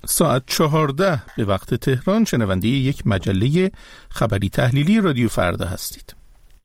ساعت 14 به وقت تهران شنونده یک مجله خبری تحلیلی رادیو فردا هستید.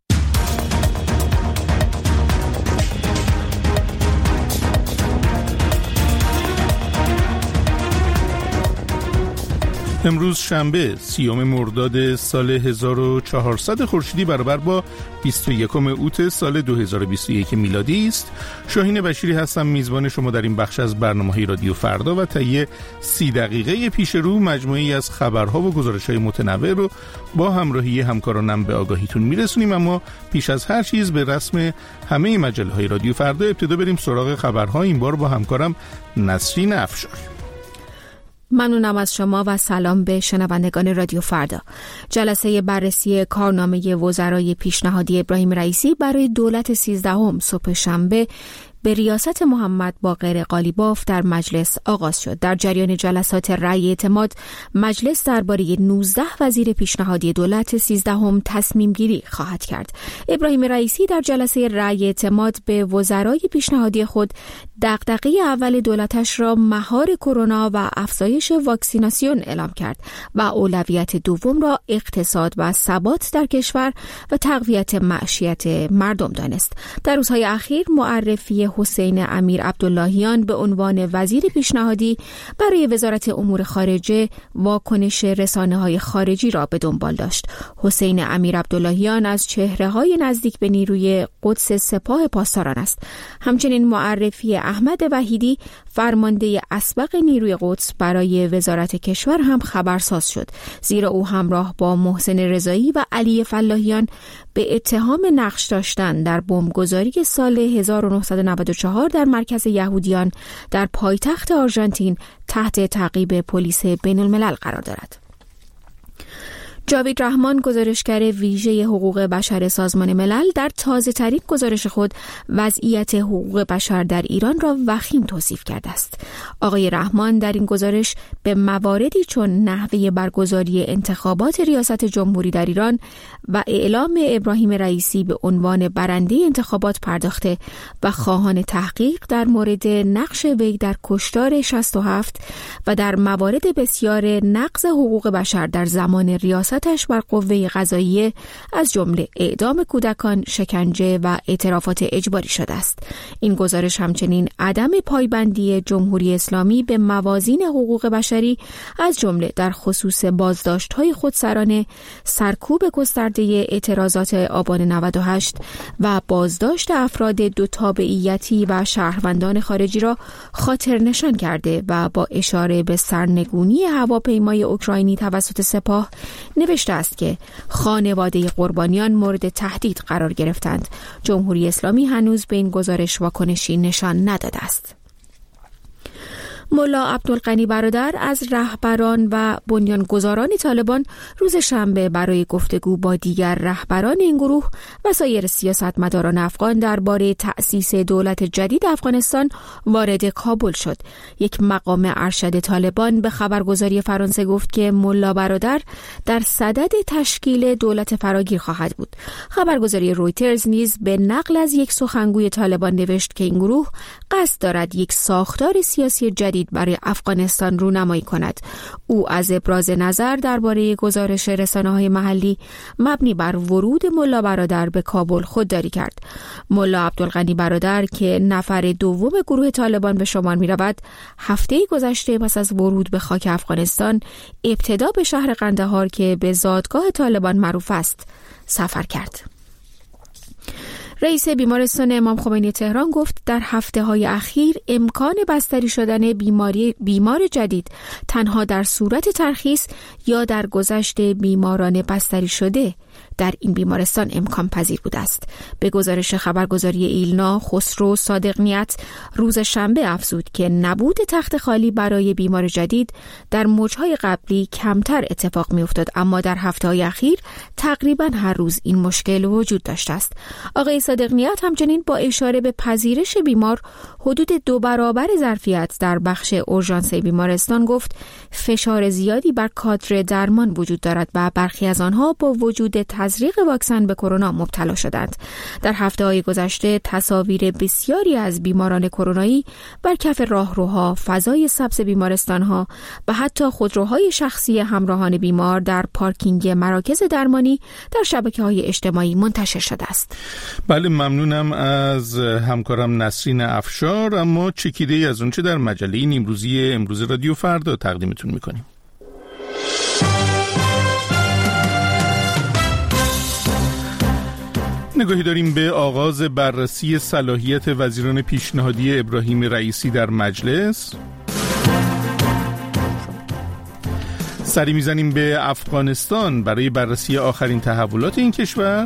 امروز شنبه 30 مرداد سال 1400 خورشیدی برابر با 21 اوت سال 2021 میلادی است. شاهین بشیری هستم، میزبان شما در این بخش از برنامه‌های رادیو فردا و طی 30 دقیقه پیش رو مجموعه‌ای از خبرها و گزارش‌های متنوع رو با همراهی همکارانم به آگاهیتون میرسونیم. اما پیش از هر چیز به رسم همه مجله‌های رادیو فردا ابتدا بریم سراغ خبرها، این بار با همکارم نسرین افشار. ممنونم از شما و سلام به شنوندگان رادیو فردا. جلسه بررسی کارنامه وزرای پیشنهادی ابراهیم رئیسی برای دولت 13 صبح شنبه به ریاست محمد باقر قالیباف در مجلس آغاز شد. در جریان جلسات رأی اعتماد، مجلس درباره 19 وزیر پیشنهادی دولت 13 تصمیم گیری خواهد کرد. ابراهیم رئیسی در جلسه رأی اعتماد به وزرای پیشنهادی خود دغدغه اول دولتش را مهار کرونا و افزایش واکسیناسیون اعلام کرد و اولویت دوم را اقتصاد و ثبات در کشور و تقویت معیشت مردم دانست. در روزهای اخیر معرفی حسین امیر عبداللهیان به عنوان وزیر پیشنهادی برای وزارت امور خارجه واکنش رسانه‌های خارجی را به دنبال داشت. حسین امیر عبداللهیان از چهره‌های نزدیک به نیروی قدس سپاه پاسداران است. همچنین معرفی احمد وحیدی فرمانده اسبق نیروی قدس برای وزارت کشور هم خبرساز شد، زیرا او همراه با محسن رضایی و علی فلاحیان به اتهام نقش داشتن در بمبگذاری سال 1994 در مرکز یهودیان در پایتخت آرژانتین تحت تعقیب پلیس بین الملل قرار دارد. جاوید رحمان، گزارشگر ویژه حقوق بشر سازمان ملل، در تازه‌ترین گزارش خود وضعیت حقوق بشر در ایران را وخیم توصیف کرده است. آقای رحمان در این گزارش به مواردی چون نحوه برگزاری انتخابات ریاست جمهوری در ایران و اعلام ابراهیم رئیسی به عنوان برنده انتخابات پرداخته و خواهان تحقیق در مورد نقش وی در کشتار 67 و در موارد بسیار نقض حقوق بشر در زمان ریاست بر قوه قضاییه از جمله اعدام کودکان، شکنجه و اعترافات اجباری شده است. این گزارش همچنین عدم پایبندی جمهوری اسلامی به موازین حقوق بشری از جمله در خصوص بازداشت‌های خودسرانه، سرکوب گسترده اعتراضات آبان 98 و بازداشت افراد دو تابعیتی و شهروندان خارجی را خاطر نشان کرده و با اشاره به سرنگونی هواپیمای اوکراینی توسط سپاه نوشته است که خانواده قربانیان مورد تهدید قرار گرفتند. جمهوری اسلامی هنوز به این گزارش واکنشی نشان نداده است. ملا عبدالغنی برادر از رهبران و بنیانگذاران طالبان روز شنبه برای گفتگو با دیگر رهبران این گروه و سایر سیاستمداران افغان درباره تأسیس دولت جدید افغانستان وارد کابل شد. یک مقام ارشد طالبان به خبرگزاری فرانسه گفت که ملا برادر در صدد تشکیل دولت فراگیر خواهد بود. خبرگزاری رویترز نیز به نقل از یک سخنگوی طالبان نوشت که این گروه قصد دارد یک ساختار سیاسی جدید برای افغانستان رونمایی کند. او از ابراز نظر درباره گزارش رسانه‌های محلی مبنی بر ورود ملا برادر به کابل خودداری کرد. ملا عبدالغنی برادر که نفر دوم گروه طالبان به شمار می‌رود، هفته گذشته پس از ورود به خاک افغانستان ابتدا به شهر قندهار که به زادگاه طالبان معروف است سفر کرد. رئیس بیمارستان امام خمینی تهران گفت در هفته‌های اخیر امکان بستری شدن بیمار جدید تنها در صورت ترخیص یا در گذشت بیماران بستری شده در این بیمارستان امکان پذیر بوده است. به گزارش خبرگزاری ایلنا، خسرو صادق نیت روز شنبه افزود که نبود تخت خالی برای بیمار جدید در موجهای قبلی کمتر اتفاق می افتاد، اما در هفته‌های اخیر تقریبا هر روز این مشکل وجود داشته است. آقای صادق نیت همچنین با اشاره به پذیرش بیمار حدود 2 برابر ظرفیت در بخش اورژانس بیمارستان گفت فشار زیادی بر کادر درمان وجود دارد و برخی از آنها با وجود تزریق واکسن به کرونا مبتلا شدند. در هفته‌های گذشته تصاویر بسیاری از بیماران کرونایی بر کف راهروها، فضای سبز بیمارستان‌ها و حتی خودروهای شخصی همراهان بیمار در پارکینگ مراکز درمانی در شبکه‌های اجتماعی منتشر شده است. بله، ممنونم از همکارم نسرین افشار. اما چکیده‌ای از اونچه در مجله نیمروزی امروز رادیو فردا تقدیمتون می‌کنیم. نگاهی داریم به آغاز بررسی صلاحیت وزیران پیشنهادی ابراهیم رئیسی در مجلس. سری میزنیم به افغانستان برای بررسی آخرین تحولات این کشور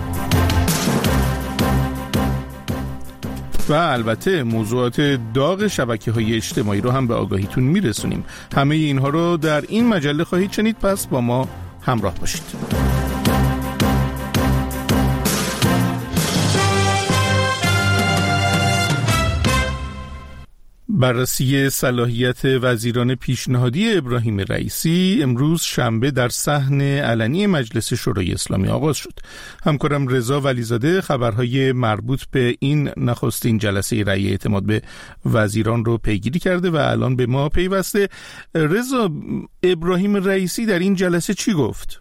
و البته موضوعات داغ شبکه‌های اجتماعی رو هم به آگاهیتون میرسونیم. همه اینها رو در این مجله خواهید شنید، پس با ما همراه باشید. بررسی صلاحیت وزیران پیشنهادی ابراهیم رئیسی امروز شنبه در صحن علنی مجلس شورای اسلامی آغاز شد. همکارم رضا ولیزاده خبرهای مربوط به این نخستین جلسه رأی اعتماد به وزیران رو پیگیری کرده و الان به ما پیوسته. رضا، ابراهیم رئیسی در این جلسه چی گفت؟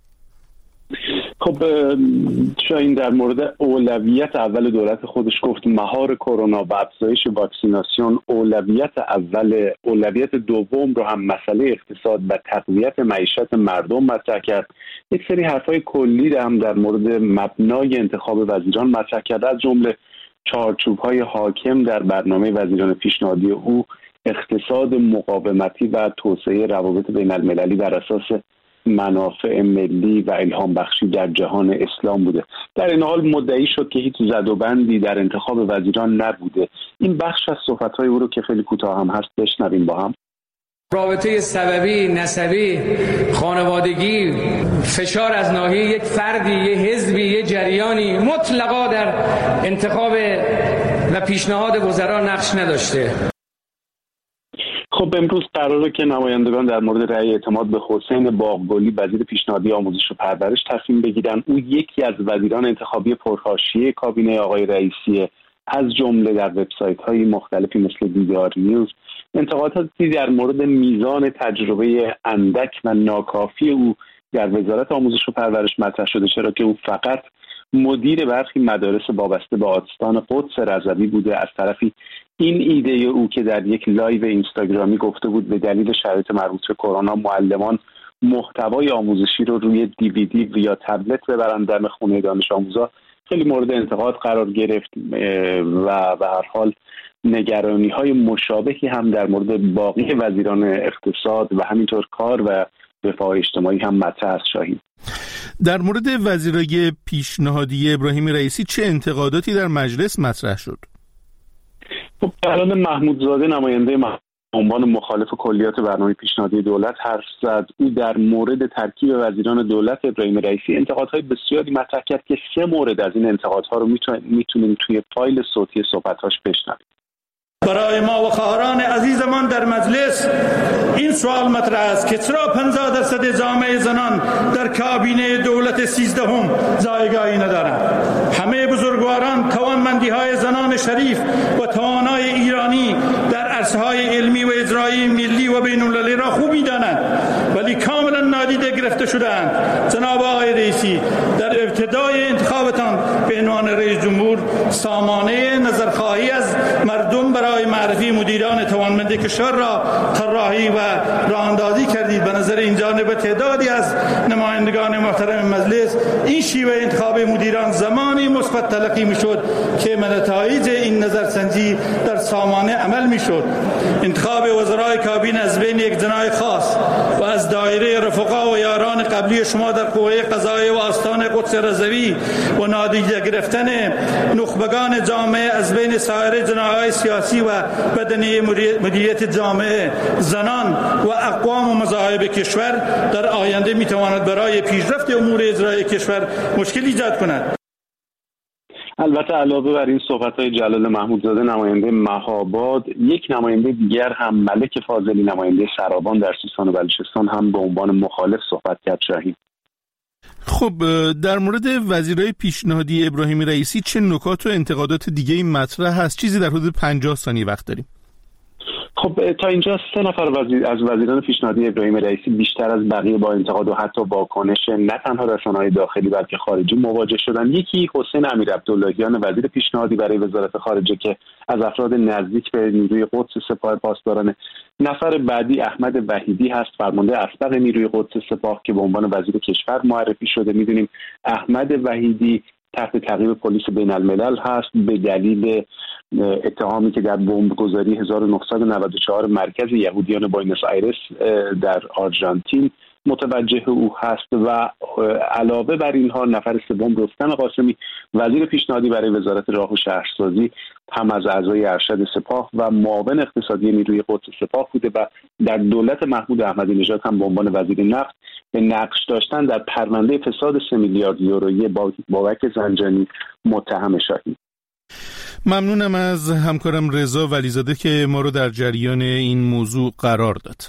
خب شاید در مورد اولویت اول دولت خودش گفت مهار کرونا و افزایش واکسیناسیون اولویت اول. اولویت دوم رو هم مسئله اقتصاد و تقویت معیشت مردم مطرح کرد. یک سری حرفای کلی هم در مورد مبنای انتخاب وزیران مطرح کرد، از جمله چارچوب‌های حاکم در برنامه وزیران پیشنهادی او اقتصاد مقاومتی و توسعه روابط بین المللی بر اساس منافع ملی و الهام بخشی در جهان اسلام بوده. در این حال مدعی شد که هیچ زدوبندی در انتخاب وزیران نبوده. این بخش از صحبت‌های او رو که خیلی کوتاه هم هست بشنویم با هم. رابطه سببی، نسبی، خانوادگی، فشار از ناحیه یک فردی، یک حزبی، یک جریانی مطلقا در انتخاب و پیشنهاد وزرا نقش نداشته. خب امروز قراره که نمایندگان در مورد رأی اعتماد به حسین باغگلی وزیر پیشنهادی آموزش و پرورش تصمیم بگیرن. او یکی از وزیران انتخابی پرحاشیه کابینه آقای رئیسی، از جمله در وبسایت‌های مختلفی مثل دیدار نیوز انتقاداتی در مورد میزان تجربه اندک و ناکافی او در وزارت آموزش و پرورش مطرح شده، چرا که او فقط مدیر برخی مدارس وابسته به آستان قدس رضوی بوده. از طرفی این ایده او که در یک لایو اینستاگرامی گفته بود به دلیل شرایط مربوط به کرونا معلمان محتوای آموزشی رو روی دیویدی یا تبلت ببرن دم خونه دانش آموزا، خیلی مورد انتقاد قرار گرفت و به هر حال نگرانی‌های مشابهی هم در مورد باقی وزیران اقتصاد و همینطور کار و رفاه اجتماعی هم مطرح است. شاهین، در مورد وزیرای پیشنهادی ابراهیم رئیسی چه انتقاداتی در مجلس مطرح شد؟ خب الان محمودزاده نماینده عنوان مخالف کلیات برنامه پیشنهادی دولت حرف زد. او در مورد ترکیب وزیران دولت ابراهیم رئیسی انتقادهای بسیاری مطرح کرد که 3 مورد از این انتقادها رو میتونیم توی فایل صوتی صحبت‌هاش بشنویم. برای ما و خواهران عزیزمان در مجلس این سوال مطرح است که چرا 50% جامعه زنان در کابینه دولت 13 جایگاهی ندارند؟ همه بزرگواران توانمندی‌های زنان شریف و توانای ایرانی در عرصه‌های علمی و اجرایی ملی و بین‌المللی را خوب می‌دانند، ولی کاملا نادیده گرفته شده‌اند. جناب آقای رئیسی، در ابتدای انتخابتان به عنوان رئیس جمهور سامانه نظرخواهی از مردم برای معرفی مدیران توانمند کشور را طراحی و راهاندازی کردید. به نظر این جانب تعدادی از نمایندگان محترم مجلس این شیوه انتخاب مدیران زمانی مثبت تلقی میشد که نتایج این نظرسنجی در سامانه عمل میشد. انتخاب وزرای کابینه از بین یک جناح خاص و از دایره رفقا و یاران قبلی شما در قوه قضاییه و آستان قدس رضوی و نادیده گرفتن نخبگان جامعه از بین سایر جناح‌های سیاسی و بدنه مدیریت جامعه، زنان و اقوام و مذاهب کشور در آینده میتواند برای پیشرفت امور اجرایی کشور مشکل ایجاد کند. البته علاوه بر این صحبت‌های جلال محمودزاده نماینده مهاباد، یک نماینده دیگر هم ملک فاضلی نماینده سرابان در سیستان و بلوچستان هم به عنوان مخالف صحبت کرد. شاهین، خب در مورد وزیرای پیشنهادی ابراهیمی رئیسی چه نکات و انتقادات دیگه مطرح هست؟ چیزی در حدود 50 ثانیه وقت داریم. خب تا اینجا 3 نفر از وزیران پیشنهادی ابراهیم رئیسی بیشتر از بقیه با انتقاد و حتی واکنش نه تنها رسانه‌های داخلی بلکه خارجی مواجه شدن. یکی حسین امیرعبداللهیان وزیر پیشنهادی برای وزارت خارجه که از افراد نزدیک به نیروی قدس سپاه پاسداران. نفر بعدی احمد وحیدی هست، فرمانده اسبق نیروی قدس سپاه که به عنوان وزیر کشور معرفی شده. می‌دونیم احمد وحیدی تحت تعقیب پلیس بین الملل هست به دلیل اتهامی که در بمبگذاری 1994 مرکز یهودیان بوئنوس آیرس در آرژانتین متوجه او هست. و علاوه بر اینها نفر سوم رستم قاسمی وزیر پیشنهادی برای وزارت راه و شهرسازی هم از اعضای ارشد سپاه و معاون اقتصادی نیروی قدس سپاه بوده و در دولت محمود احمدی نژاد هم به عنوان وزیر نفت به نقش داشتن در پرونده فساد 3 میلیارد یورویی بابک زنجانی متهم شاهین. ممنونم از همکارم رضا ولیزاده که ما رو در جریان این موضوع قرار داد.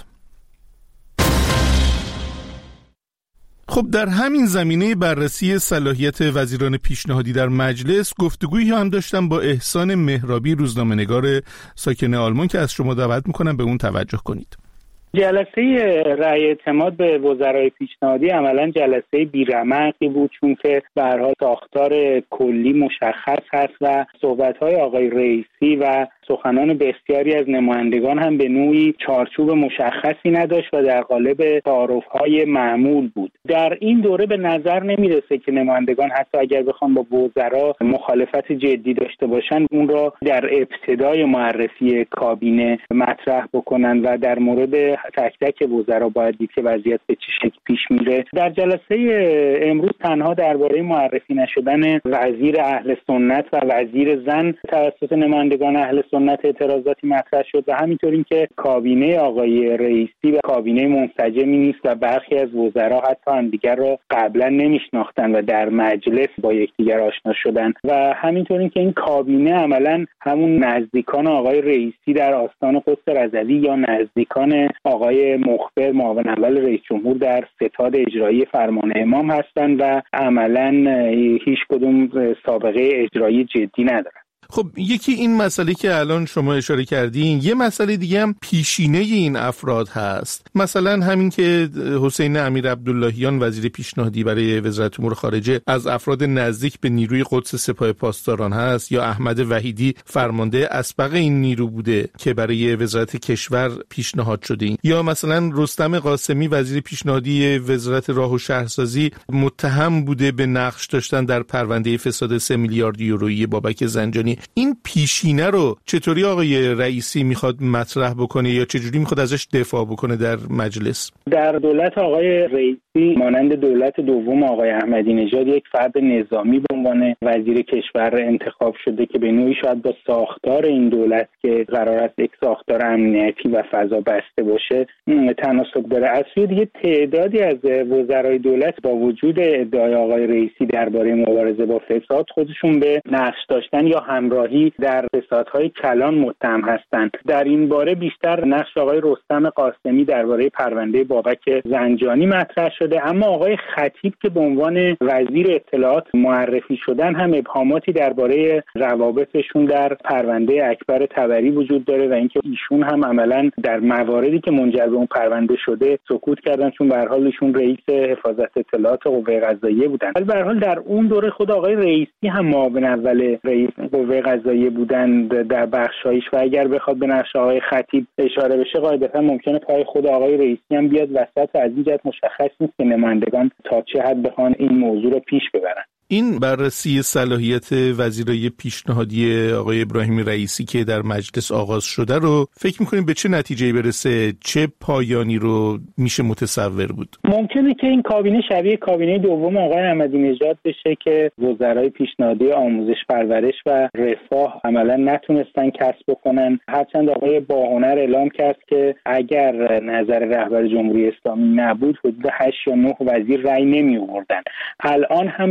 خب در همین زمینه بررسی صلاحیت وزیران پیشنهادی در مجلس گفتگویی هم داشتم با احسان مهرابی، روزنامه‌نگار ساکن آلمان که از شما دعوت میکنم به اون توجه کنید. جلسه رأی اعتماد به وزرای پیشنهادی عملاً جلسه بی‌رمقی بود، چون که به هر حال ساختار کلی مشخص هست و صحبت‌های آقای رئیسی و سخنان بسیاری از نمایندگان هم به نوعی چارچوب مشخصی نداشت و در قالب تعارف‌های معمول بود. در این دوره به نظر نمی‌رسه که نمایندگان حتی اگر بخوان با وزرا مخالفت جدی داشته باشن اون را در ابتدای معرفی کابینه مطرح بکنن و در مورد تک تک وزرا باید دید که وضعیت به چه شکل پیش میره. در جلسه امروز تنها درباره معرفی نشدن وزیر اهل سنت و وزیر زن توسط نمایندگان اهل سنت اعتراضاتی مطرح شد و همینطور که کابینه آقای رئیسی و کابینه منسجمی نیست و برخی از وزرا حتی همدیگر را قبلا نمیشناختن و در مجلس با یکدیگر آشنا شدن و همینطور که این کابینه عملا همون نزدیکان آقای رئیسی در آستان قدس رضوی یا نزدیکان آقای مخبر معاون اول رئیس جمهور در ستاد اجرایی فرمان امام هستند و عملا هیچ کدوم سابقه اجرایی جدی ندارن. خب یکی این مسئله که الان شما اشاره کردین، یه مسئله دیگه هم پیشینه این افراد هست. مثلا همین که حسین امیرعبداللهیان وزیر پیشنهادی برای وزارت امور خارجه از افراد نزدیک به نیروی قدس سپاه پاسداران هست، یا احمد وحیدی فرمانده اسبق این نیرو بوده که برای وزارت کشور پیشنهاد شده، یا مثلا رستم قاسمی وزیر پیشنهادی وزارت راه و شهرسازی متهم بوده به نقش داشتن در پرونده فساد 3 میلیارد یورویی بابک زنجانی. این پیشینه رو چطوری آقای رئیسی میخواد مطرح بکنه یا چجوری میخواد ازش دفاع بکنه در مجلس؟ در دولت آقای رئیسی مانند دولت دوم آقای احمدی نژاد یک فرد نظامی به عنوان وزیر کشور انتخاب شده که به نوعی شاید با ساختار این دولت که قرار است یک ساختار امنیتی و فضا بسته باشه تناسب داره. از سوی دیگه تعدادی از وزرای دولت با وجود ادعای آقای رئیسی درباره مبارزه با فساد خودشون به نقش داشتن یا همراهی در فسادهای کلان متهم هستند. در این باره بیشتر نقش آقای رستم قاسمی درباره پرونده بابک زنجانی مطرح شده، اما آقای خطیب که به عنوان وزیر اطلاعات معرفی شدن هم ابهاماتی درباره روابطشون در پرونده اکبر طبری وجود داره و اینکه ایشون هم عملاً در مواردی که منجر به اون پرونده شده سکوت کردن، چون به هر حال ایشون رئیس حفاظت اطلاعات قوه قضاییه بودن. ولی به هر حال در اون دوره خود آقای رئیسی هم معاون اول رئیس قوه قضاییه بودن در بخشایش و اگر بخواد به نقش آقای خطیب اشاره بشه قاعدتا ممکنه پای خود آقای رئیسی هم بیاد وسط و از این جهت مشخص نیست که نمایندگان تا چه حد بخوان این موضوع رو پیش ببرن. این بررسی صلاحیت وزیرای پیشنهادی آقای ابراهیمی رئیسی که در مجلس آغاز شده رو فکر می‌کنید به چه نتیجه‌ای برسه؟ چه پایانی رو میشه متصور بود؟ ممکنه که این کابینه شبیه کابینه دوم آقای احمدی نژاد بشه که وزرای پیشنهادی آموزش پرورش و رفاه عملا نتونستن کسب بکنن، هرچند آقای باهنر اعلام کرد که اگر نظر رهبر جمهوری اسلامی نبود حدود 8 یا 9 وزیر رأی نمی‌آوردن. الان هم بر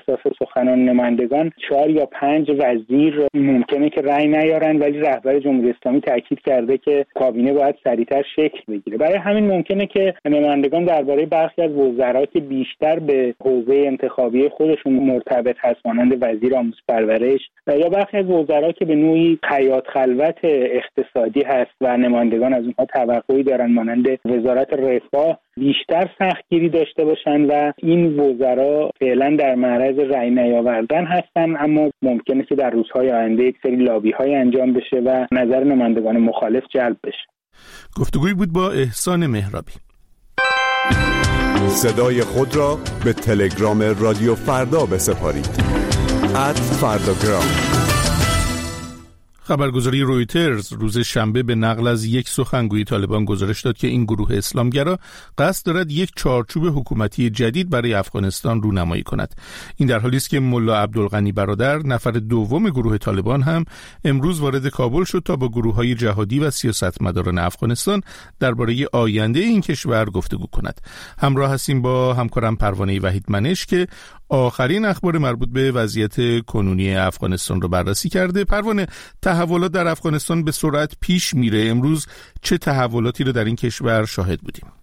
اساس سخنان نمایندگان 4 یا 5 وزیر ممکنه که رأی نیارن، ولی رهبر جمهوری اسلامی تاکید کرده که کابینه باید سریعتر شکل بگیره. برای همین ممکنه که نمایندگان درباره برخی از وزرا که بیشتر به حوزه انتخابی خودشون مرتبط هست مانند وزیر آموزش پرورش یا برخی از وزرا که به نوعی حیات خلوت اقتصادی هست و نمایندگان از اونها توقعی دارن مانند وزارت رفاه بیشتر سختگیری داشته باشن و این وزرا فعلا در معرض رأی نیاوردن هستن، اما ممکنه که در روزهای آینده یک سری لابی‌های انجام بشه و نظر نمایندگان مخالف جلب بشه. گفتگوی بود با احسان مهرابی. صدای خود را به تلگرام رادیو فردا بسپارید. @فرداگرام. خبرگزاری رویترز روز شنبه به نقل از یک سخنگوی طالبان گزارش داد که این گروه اسلامگرا قصد دارد یک چارچوب حکومتی جدید برای افغانستان رونمایی کند. این در حالی است که ملا عبدالغنی برادر، نفر دوم گروه طالبان، هم امروز وارد کابل شد تا با گروه‌های جهادی و سیاستمداران افغانستان درباره آینده این کشور گفتگو کند. همراه هستیم با همکارم پروانه وحید منش که آخرین اخبار مربوط به وضعیت کنونی افغانستان رو بررسی کرده. پروانه، تحولات در افغانستان به سرعت پیش میره. امروز چه تحولاتی رو در این کشور شاهد بودیم؟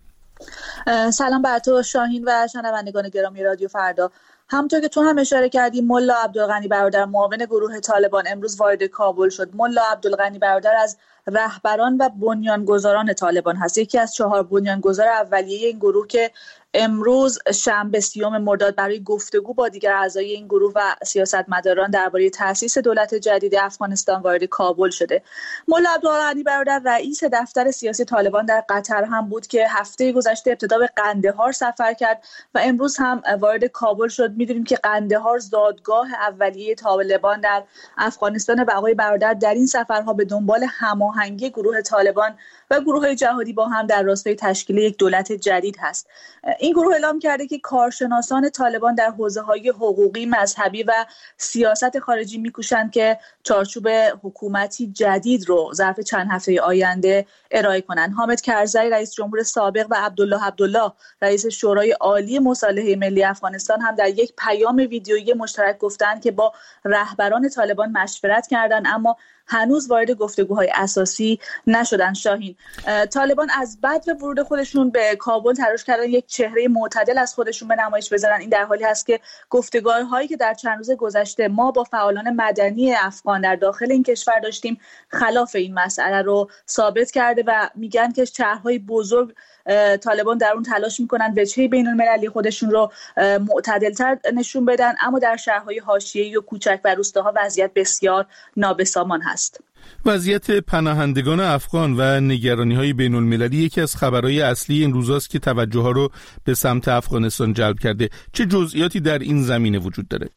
سلام بر تو شاهین و شنوندگان گرامی رادیو فردا. همونطور که تو هم اشاره کردی، ملا عبدالغنی برادر، معاون گروه طالبان، امروز وارد کابل شد. ملا عبدالغنی برادر از رهبران و بنیانگذاران طالبان هست، یکی از 4 بنیانگذار اولیه این گروه که امروز شنبه 30 مرداد برای گفتگو با دیگر اعضای این گروه و سیاستمداران درباره تأسیس دولت جدید افغانستان وارد کابل شده. ملا عبدالغنی برادر رئیس دفتر سیاسی طالبان در قطر هم بود که هفته گذشته ابتدا به قندهار سفر کرد و امروز هم وارد کابل شد. می‌دونیم که قندهار زادگاه اولیه طالبان در افغانستان و آقای برادر در این سفرها به دنبال هماهنگی گروه طالبان و گروه‌های جهادی با هم در راستای تشکیل یک دولت جدید هست. این گروه اعلام کرده که کارشناسان طالبان در حوزه‌های حقوقی، مذهبی و سیاست خارجی می‌کوشند که چارچوب حکومتی جدید رو ظرف چند هفته آینده ارائه کنند. حامد کرزی رئیس جمهور سابق و عبدالله رئیس شورای عالی مصالحه ملی افغانستان هم در یک پیام ویدیویی مشترک گفتند که با رهبران طالبان مشورت کردند اما هنوز وارد گفتگوهای اساسی نشدن. شاهین، طالبان از بعد ورود خودشون به کابل تلاش کردن یک چهره معتدل از خودشون به نمایش بذارن. این در حالی هست که گفتگوهایی که در چند روز گذشته ما با فعالان مدنی افغان در داخل این کشور داشتیم خلاف این مسئله رو ثابت کرده و میگن که شهرهای بزرگ طالبان در اون تلاش میکنن وجهه بین المللی خودشون رو معتدلتر نشون بدن، اما در شهرهای حاشیه‌ای و کوچک و روستاها وضعیت بسیار نابسامان هست. وضعیت پناهندگان افغان و نگرانی‌های بین المللی یکی از خبرهای اصلی این روزاست که توجه ها رو به سمت افغانستان جلب کرده. چه جزئیاتی در این زمینه وجود داره؟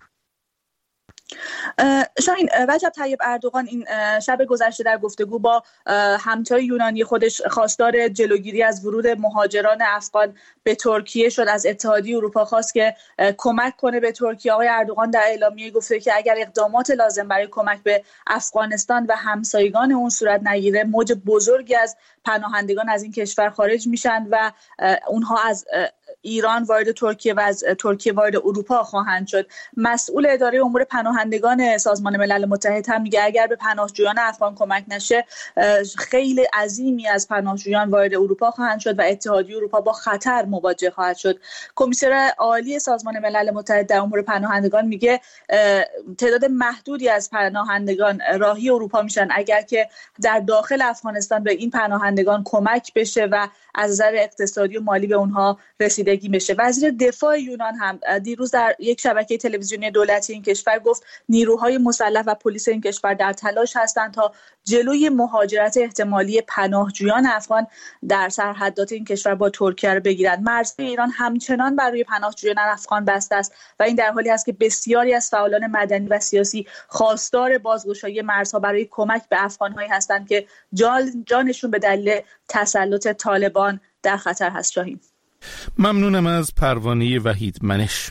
شاهین، رجب طیب اردوغان این شب گذشته در گفتگو با همتای یونانی خودش خواستار جلوگیری از ورود مهاجران افغان به ترکیه شد. از اتحادیه اروپا خواست که کمک کنه به ترکیه. آقای اردوغان در اعلامیه گفته که اگر اقدامات لازم برای کمک به افغانستان و همسایگان اون صورت نگیره، موج بزرگی از پناهندگان از این کشور خارج میشن و اونها از ایران وارد ترکیه و از ترکیه وارد اروپا خواهند شد. مسئول اداره امور پناهندگان سازمان ملل متحد هم میگه اگر به پناهجویان افغان کمک نشه، خیلی عظیمی از پناهجویان وارد اروپا خواهند شد و اتحادیه اروپا با خطر مواجه خواهد شد. کمیسر عالی سازمان ملل متحد در امور پناهندگان میگه تعداد محدودی از پناهندگان راهی اروپا میشن اگر که در داخل افغانستان به این پناهندگان کمک بشه و از نظر اقتصادی و مالی به اونها رسیدگی بشه. وزیر دفاع یونان هم دیروز در یک شبکه تلویزیونی دولتی این کشور گفت نیروهای مسلح و پلیس این کشور در تلاش هستند تا جلوی مهاجرت احتمالی پناهجویان افغان در سرحدات این کشور با ترکیه را بگیرند. مرزهای ایران همچنان برای پناهجویان افغان بسته است و این در حالی است که بسیاری از فعالان مدنی و سیاسی خواستار بازگشایی مرزها برای کمک به افغان‌هایی هستند که جانشون به دلیل تسلط طالبان در خطر هست. شاهین، ممنونم از پروانه وحید منش.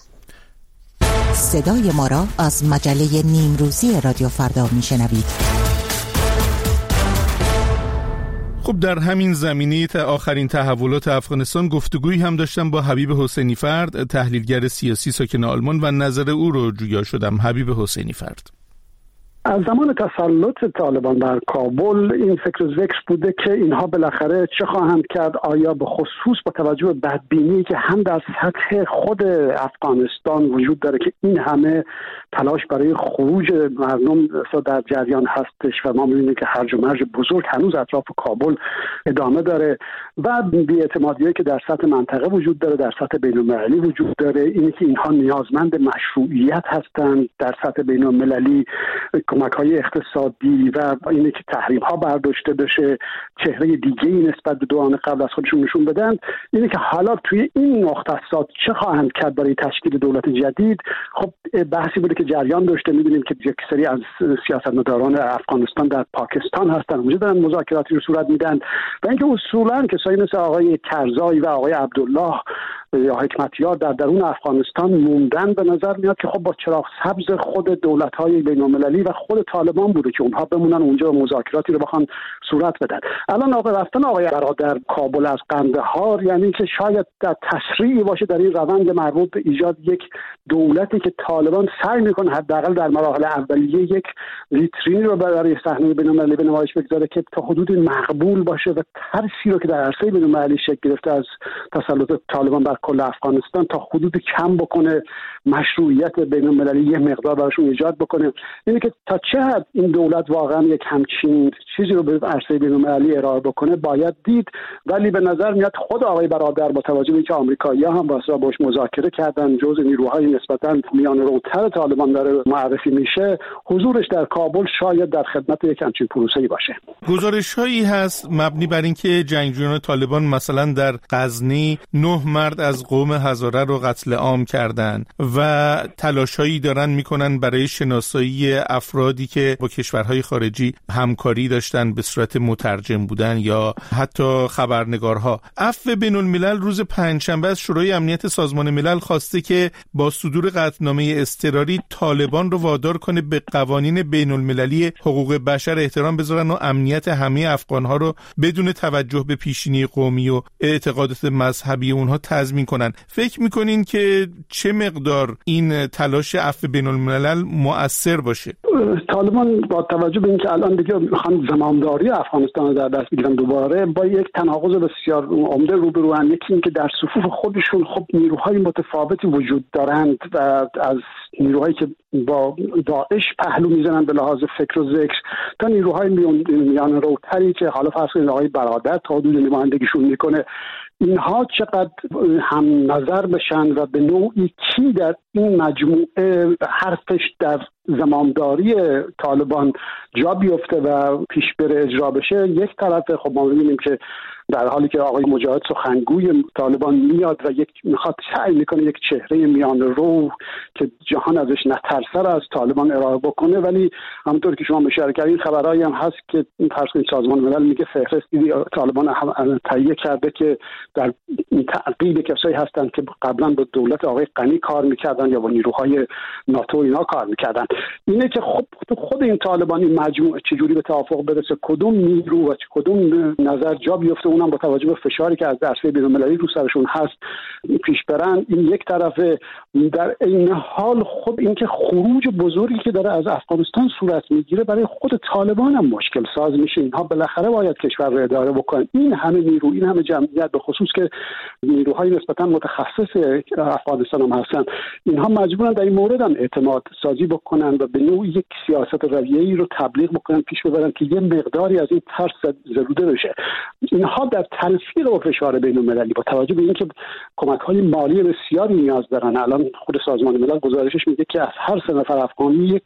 صدای ما را از مجله نیمروزی رادیو فردا میشنوید. خب در همین زمینه آخرین تحولات افغانستان گفتگویی هم داشتم با حبیب حسینی فرد، تحلیلگر سیاسی ساکن آلمان، و نظر او رو جویا شدم. حبیب حسینی فرد: از زمان تسلط طالبان بر کابل این فکر و ذکر بوده که اینها بالاخره چه خواهند کرد، آیا به خصوص با توجه به بدبینی که هم در سطح خود افغانستان وجود داره که این همه تلاش برای خروج مردم در جریان هستش و ما می‌بینیم که هرج و مرج بزرگ هنوز اطراف کابل ادامه داره و بی‌اعتمادی‌هایی که در سطح منطقه وجود داره، در سطح بین‌المللی وجود داره، اینه که اینها نیازمند مشروعیت هستند در سطح بین‌المللی، کمک‌های اقتصادی و اینه که تحریم‌ها برداشته بشه، چهره دیگه‌ای نسبت به دوران قبل از خودشون نشون بدن. اینه که حالا توی این مختصات چه خواهند کرد برای تشکیل دولت جدید. خب بحثی بوده که جریان داشته، می‌دونیم که یک سری از سیاستمداران افغانستان در پاکستان هستن، اونجا دارن مذاکراتی رو صورت میدن و اینکه اصولاً کسایی مثل آقای کرزایی و آقای عبدالله یا حکمتیار در درون افغانستان موندن، به نظر میاد که خب با چراغ سبز خود دولت‌های بین‌المللی و خود طالبان بوده که اونها بمونن اونجا و مذاکراتی رو بخوان صورت بدن. الان رفتن آقای برادر کابل از قندهار یعنی که شاید در تسریعی باشه در این روند مربوط به ایجاد یک دولتی که طالبان سعی میکنه حداقل در مراحل اولیه یک ویترینی رو برای صحنه بین‌المللی به نمایش بگذاره که تا حدودی مقبول باشه و ترسی رو که در عرصه بین‌المللی شکل گرفته از تسلط طالبان بر کل افغانستان تا حدودی کم بکنه، مشروعیت بین‌المللی یه مقدار براشون ایجاد بکنه. اینه که تا چه حد این دولت واقعا یک همچین چیزی رو به عرصه بین‌المللی ارائه بکنه باید دید، ولی به نظر میاد خود آقای برادر با توجه به اینکه آمریکایی‌ها هم باهاش مذاکره کردن، جزء نیروهای نسبتاً میانه‌روتر طالبان داره معرفی میشه، حضورش در کابل شاید در خدمت یک همچین پروسه‌ای باشه. گزارش‌هایی هست مبنی بر اینکه جنگجویان طالبان مثلا در غزنی 9 مرد از قوم هزاره رو قتل عام کردن و تلاشایی دارن میکنن برای شناسایی افرادی که با کشورهای خارجی همکاری داشتن به صورت مترجم بودن یا حتی خبرنگارها. عفو بین‌الملل روز پنجشنبه از شورای امنیت سازمان ملل خواسته که با صدور قطعنامه اضطراری طالبان رو وادار کنه به قوانین بین‌المللی حقوق بشر احترام بذارن و امنیت همه افغانها رو بدون توجه به پیشینی قومی و اعتقادات مذهبی اونها تضمین کنن. فکر میکنین که چه مقدار این تلاش عفو بین‌الملل مؤثر باشه؟ طالبان با توجه به اینکه الان دیگه میخوان زمامداری افغانستان رو در دست بگیرن دوباره، با یک تناقض بسیار عمده روبروان. یکی اینکه در صفوف خودشون خب نیروهای متفاوتی وجود دارند و از نیروهایی که با داعش پهلو میزنن به لحاظ فکر و ذکر تا نیروهای میان روتری که حالا فرض کنید آقای برادر تا حدود نمایندگیشون میکنه، اینها چقدر هم نظر بشن و به نوعی کی در این مجموعه حرفش در زمامداری طالبان جا بیفته و پیش بره اجرا بشه. یک طرف خب ما می‌بینیم که در حالی که آقای مجاهد سخنگوی طالبان میاد و میخواد سعی میکنه یک چهره میان رو که جهان ازش نترسه از طالبان ارائه بکنه، ولی همونطور که شما اشاره کردین خبرایی هم هست که فرض کنید سازمان ملل میگه فهرستی طالبان تهیه کرده که در تعقیب کسایی هستند که قبلا با دولت آقای غنی کار میکردن یا با نیروهای ناتو اینا کار میکردن. اینه که خود این طالبان این مجموعه چجوری به توافق برسه، کدوم نیرو و کدوم نظر جا بیفته، اونم با توجه به فشاری که از عرصه بین‌المللی رو سرشون هست پیش برن. این یک طرفه. در این حال خب اینکه خروج بزرگی که داره از افغانستان صورت میگیره برای خود طالبان هم مشکل ساز میشه. اینها بالاخره باید کشور رو اداره بکنن. این همه نیرو، این همه جمعیت، به خصوص که نیروهای نسبتا متخصص افغانستان هم هستن، اینها مجبورن در این مورد هم اعتماد سازی بکنن و به نوعی یک سیاست رویه‌ای رو تبلیغ بکنن، پیش ببرن که یه مقداری از این ترس زدوده بشه. اینها در تلفیق و فشار بین‌المللی با توجه به اینکه کمک‌های مالی بسیاری نیاز دارن. الان خود سازمان ملل گزارشش میگه که از هر 3 نفر افغانی یک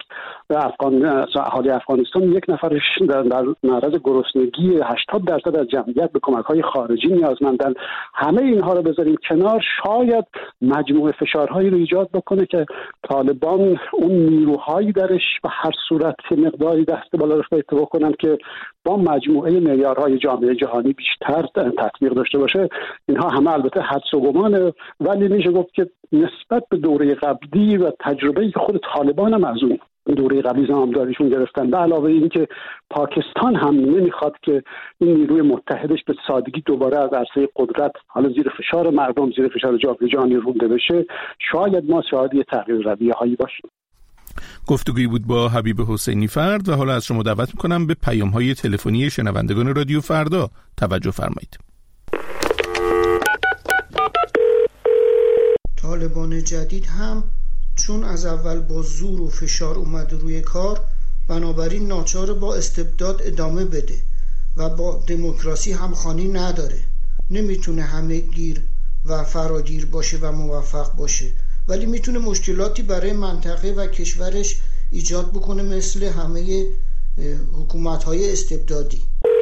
اهالی افغانستان یک نفرش در معرض گرسنگی، 80% از جمعیت به کمک‌های خارجی نیازمندن. همه اینها رو بذاریم کنار، شاید مجموعه فشارهایی رو ایجاد بکنه که طالبان اون نیروهایی درش به هر صورت مقداری دست بالا رفته بکنن که با مجموعه معیارهای جامعه جهانی بیشتر تطبیق داشته باشه. اینها همه البته حدس و گمانه، ولی میشه گفت که نسبت به دوره قبلی و تجربه‌ای که خود طالبان هم از اون دوره قبلی زمامداریشون گرفتن. به علاوه این که پاکستان هم نمیخواد که این نیروی متحدش به سادگی دوباره از عرصه قدرت حالا زیر فشار مردم، زیر فشار جهانی رونده بشه. شاید ما شاهد یه تغییر رویه هایی باشیم. گفتگویی بود با حبیب حسینی فرد و حالا از شما دعوت میکنم به پیام‌های تلفنی شنوندگان رادیو فردا توجه فرمایید. طالبان جدید هم چون از اول با زور و فشار اومده روی کار، بنابراین ناچار با استبداد ادامه بده و با دموکراسی همخوانی نداره. نمیتونه همه گیر و فراگیر باشه و موفق باشه، ولی میتونه مشکلاتی برای منطقه و کشورش ایجاد بکنه مثل همه حکومت‌های استبدادی.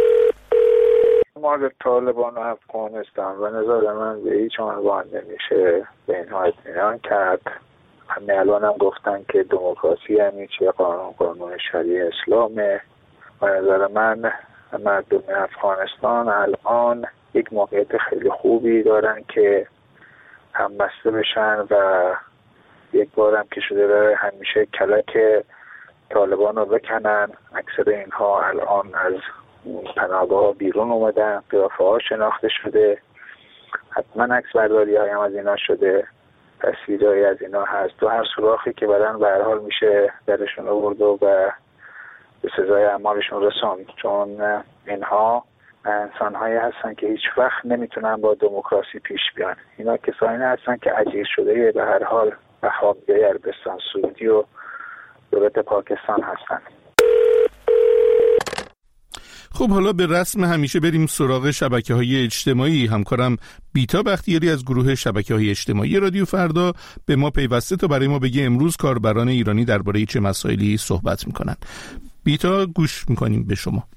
مال طالبان و افغانستان و نظر من به هیچ عنوان نمیشه به اینها اطمینان کرد. همه الان هم گفتن که دموکراسی همین چیه، قانون شریع اسلامه. و نظر من مردم افغانستان الان یک موقعیت خیلی خوبی دارن که هم بسته بشن و یک بار هم که شده برای همیشه کلک طالبان رو بکنن. اکثر اینها الان از پناهگاه بیرون اومدن، قیافه ها شناخته شده، حتما عکس برداری های هم از اینا شده، تصویرهایی از اینا هست و هر سراخی که برن به هر حال میشه درشون آورد و به سزای اعمالشون رسوند، چون اینها انسان‌هایی هستن که هیچ وقت نمیتونن با دموکراسی پیش بیان. اینا کسانی هستن که اجیر شده به هر حال وهابیای عربستان سعودی و دولت پاکستان هستن. خب حالا به رسم همیشه بریم سراغ شبکه‌های اجتماعی. همکارم بیتا بختیاری از گروه شبکه‌های اجتماعی رادیو فردا به ما پیوسته تا برای ما بگه امروز کاربران ایرانی درباره چه مسائلی صحبت میکنن. بیتا، گوش میکنیم به شما.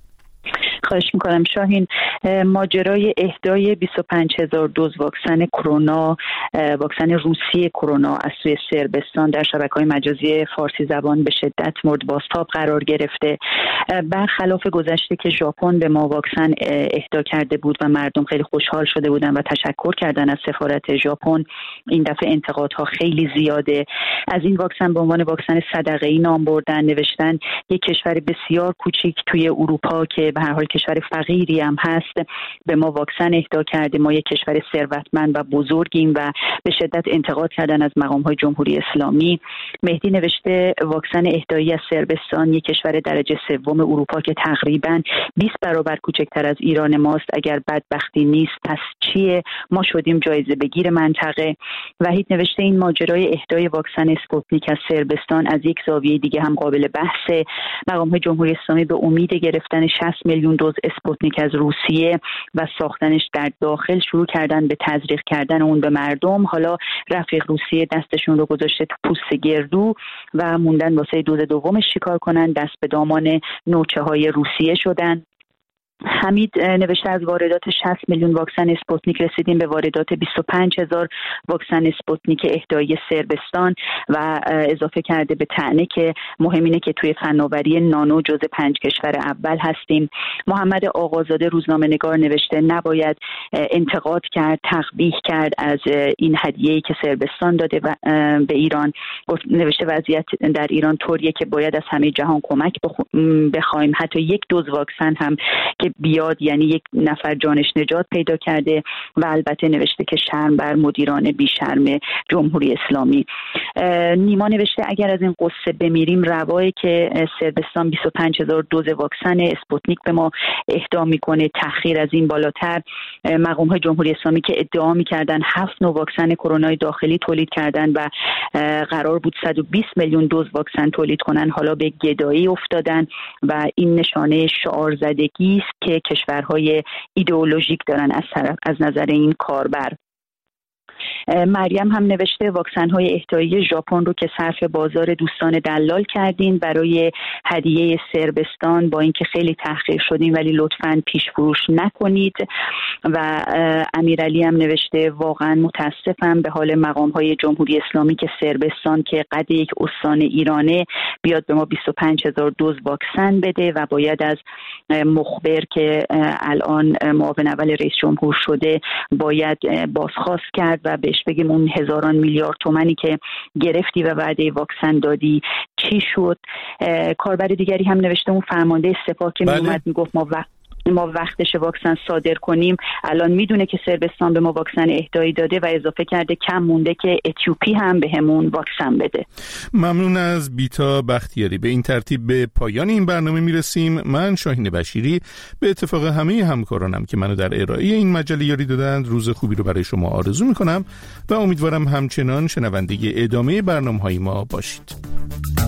خواهش میکنم شاهین. ماجرای اهدای 25,000 دوز واکسن کرونا، واکسن روسی کرونا از سوی صربستان در شبکه‌های مجازی فارسی زبان به شدت مورد بازتاب قرار گرفته. برخلاف گذشته که ژاپن به ما واکسن اهدا کرده بود و مردم خیلی خوشحال شده بودن و تشکر کردن از سفارت ژاپن، این دفعه انتقادها خیلی زیاده. از این واکسن به عنوان واکسن صدقه‌ای نام بردن، نوشتن یک کشور بسیار کوچیک توی اروپا که به هر حال کشور فقیری هم هست به ما واکسن اهدا کرده، ما یک کشور ثروتمند و بزرگیم و به شدت انتقاد کردن از مقام‌های جمهوری اسلامی. مهدی نوشته واکسن اهدایی از صربستان، یک کشور درجه سوم اروپا که تقریباً 20 برابر کوچکتر از ایران ماست، اگر بدبختی نیست پس چیه؟ ما شدیم جایزه بگیر منطقه. وحید نوشته این ماجرای اهدای واکسن اسپوتنیک از صربستان از یک زاویه دیگه هم قابل بحثه. مقام‌های جمهوری اسلامی به امید گرفتن 60 میلیون دوز اسپوتنیک از روسیه و ساختنش در داخل شروع کردن به تزریق کردن اون به مردم. حالا رفیق روسیه دستشون رو گذاشته تو پوست گردو و موندن واسه دوز دومش چیکار کنن، دست به دامان نوچه‌های روسیه شدن. حمید نوشته از واردات 60 میلیون واکسن اسپوتنیک رسیدیم به واردات 25,000 واکسن اسپوتنیک اهدایی صربستان و اضافه کرده به طعنه که مهم اینه که توی فناوری نانو جزو 5 کشور اول هستیم. محمد آقازاده روزنامه‌نگار نوشته نباید انتقاد کرد، تقبیح کرد از این هدیه‌ای که صربستان داده به ایران. نوشته وضعیت در ایران طوریه که باید از همه جهان کمک بخوایم، حتی یک دوز واکسن هم که بیاد یعنی یک نفر جانش نجات پیدا کرده. و البته نوشته که شرم بر مدیران بیشرم جمهوری اسلامی. نیما نوشته اگر از این قصه بمیریم روایی که صربستان 25,000 دوز واکسن اسپوتنیک به ما اهدا میکنه، تأخیر از این بالاتر. مقام‌های جمهوری اسلامی که ادعا میکردن 7 نوع واکسن کرونا داخلی تولید کردن و قرار بود 120 میلیون دوز واکسن تولید کنن، حالا به گدایی افتادن و این نشانه شعارزدگی است که کشورهای ایدئولوژیک دارن از نظر این کاربر. مریم هم نوشته واکسن‌های اهدایی ژاپن رو که صرف بازار دوستان دلال کردین برای هدیه صربستان، با اینکه خیلی تحقیر شدین ولی لطفاً پیش فروش نکنید. و امیرعلی هم نوشته واقعاً متاسفم به حال مقام‌های جمهوری اسلامی که صربستان که قد یک استان ایرانه بیاد به ما 25,000 دوز واکسن بده و باید از مخبر که الان معاون اول رئیس جمهور شده باید بازخواست کرد و و بهش بگیم اون هزاران میلیارد تومانی که گرفتی و وعده واکسن دادی چی شد. کاربر دیگری هم نوشته اون فرمانده سپاه که میومد میگفت ما وقتش واکسن صادر کنیم، الان میدونه که صربستان به ما واکسن اهدایی داده و اضافه کرده کم مونده که اتیوپی هم به همون واکسن بده. ممنون از بیتا بختیاری. به این ترتیب به پایان این برنامه میرسیم. من شاهین بشیری به اتفاق همه همکارانم که منو در ارائه این مجله یاری دادند روز خوبی رو برای شما آرزو میکنم و امیدوارم همچنان شنونده ادامه برنامه‌های ما باشید.